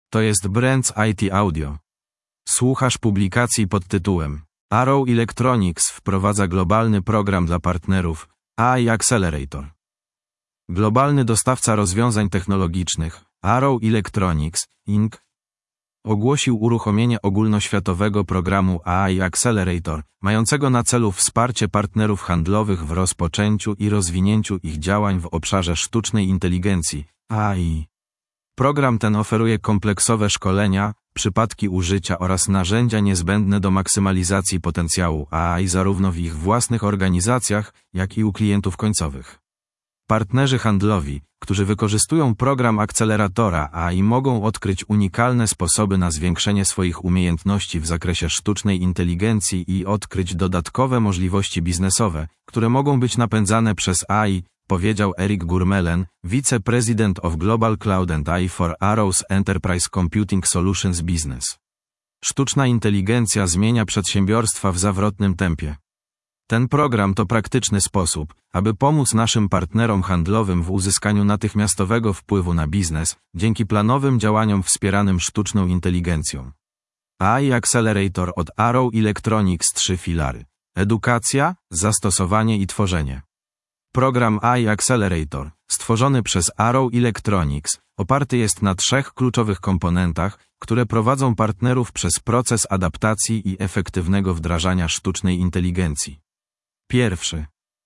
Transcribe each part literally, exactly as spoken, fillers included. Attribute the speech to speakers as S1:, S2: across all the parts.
S1: To jest Brands I T Audio. Słuchasz publikacji pod tytułem Arrow Electronics wprowadza globalny program dla partnerów A I Accelerator. Globalny dostawca rozwiązań technologicznych Arrow Electronics, Incorporated ogłosił uruchomienie ogólnoświatowego programu A I Accelerator, mającego na celu wsparcie partnerów handlowych w rozpoczęciu i rozwinięciu ich działań w obszarze sztucznej inteligencji A I. Program ten oferuje kompleksowe szkolenia, przypadki użycia oraz narzędzia niezbędne do maksymalizacji potencjału A I zarówno w ich własnych organizacjach, jak i u klientów końcowych. Partnerzy handlowi, którzy wykorzystują program akceleratora A I, mogą odkryć unikalne sposoby na zwiększenie swoich umiejętności w zakresie sztucznej inteligencji i odkryć dodatkowe możliwości biznesowe, które mogą być napędzane przez A I, powiedział Eric Gurmelen, wiceprezydent of Global Cloud and A I for Arrow's Enterprise Computing Solutions Business. Sztuczna inteligencja zmienia przedsiębiorstwa w zawrotnym tempie. Ten program to praktyczny sposób, aby pomóc naszym partnerom handlowym w uzyskaniu natychmiastowego wpływu na biznes, dzięki planowym działaniom wspieranym sztuczną inteligencją. A I Accelerator od Arrow Electronics trzy filary. Edukacja, zastosowanie i tworzenie. Program A I Accelerator, stworzony przez Arrow Electronics, oparty jest na trzech kluczowych komponentach, które prowadzą partnerów przez proces adaptacji i efektywnego wdrażania sztucznej inteligencji. Pierwszy.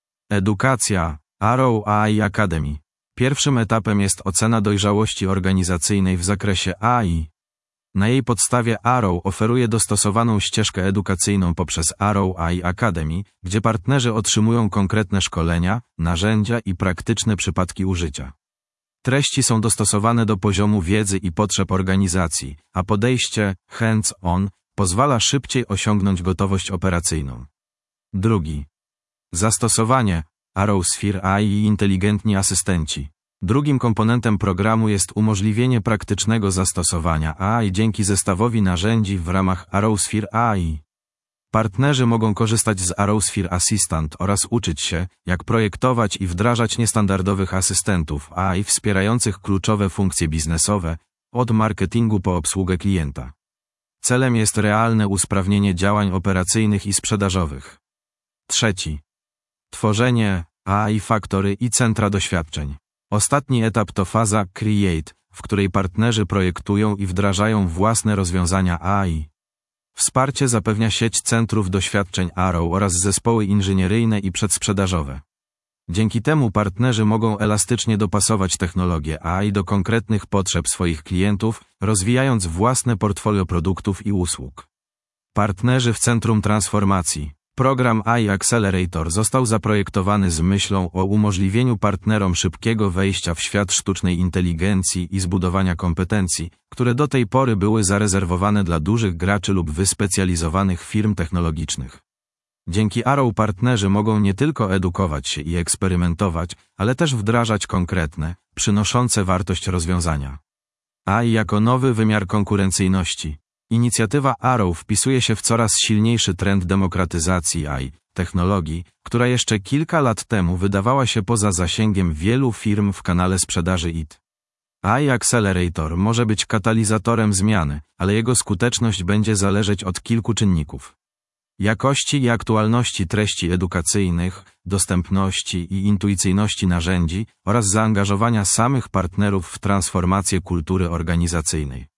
S1: Edukacja, Arrow A I Academy. Pierwszym etapem jest ocena dojrzałości organizacyjnej w zakresie A I. Na jej podstawie Arrow oferuje dostosowaną ścieżkę edukacyjną poprzez Arrow A I Academy, gdzie partnerzy otrzymują konkretne szkolenia, narzędzia i praktyczne przypadki użycia. Treści są dostosowane do poziomu wiedzy i potrzeb organizacji, a podejście hands-on pozwala szybciej osiągnąć gotowość operacyjną. Drugi. Zastosowanie, Arrow Sphere A I i inteligentni asystenci. Drugim komponentem programu jest umożliwienie praktycznego zastosowania A I dzięki zestawowi narzędzi w ramach Arrow Sphere A I. Partnerzy mogą korzystać z Arrow Sphere Assistant oraz uczyć się, jak projektować i wdrażać niestandardowych asystentów A I wspierających kluczowe funkcje biznesowe, od marketingu po obsługę klienta. Celem jest realne usprawnienie działań operacyjnych i sprzedażowych. Trzeci. Tworzenie, A I Factory i centra doświadczeń. Ostatni etap to faza Create, w której partnerzy projektują i wdrażają własne rozwiązania A I. Wsparcie zapewnia sieć centrów doświadczeń Arrow oraz zespoły inżynieryjne i przedsprzedażowe. Dzięki temu partnerzy mogą elastycznie dopasować technologię A I do konkretnych potrzeb swoich klientów, rozwijając własne portfolio produktów i usług. Partnerzy w centrum transformacji. Program A I Accelerator został zaprojektowany z myślą o umożliwieniu partnerom szybkiego wejścia w świat sztucznej inteligencji i zbudowania kompetencji, które do tej pory były zarezerwowane dla dużych graczy lub wyspecjalizowanych firm technologicznych. Dzięki Arrow partnerzy mogą nie tylko edukować się i eksperymentować, ale też wdrażać konkretne, przynoszące wartość rozwiązania. A I jako nowy wymiar konkurencyjności. Inicjatywa Arrow wpisuje się w coraz silniejszy trend demokratyzacji A I, technologii, która jeszcze kilka lat temu wydawała się poza zasięgiem wielu firm w kanale sprzedaży I T. A I Accelerator może być katalizatorem zmiany, ale jego skuteczność będzie zależeć od kilku czynników. Jakości i aktualności treści edukacyjnych, dostępności i intuicyjności narzędzi oraz zaangażowania samych partnerów w transformację kultury organizacyjnej.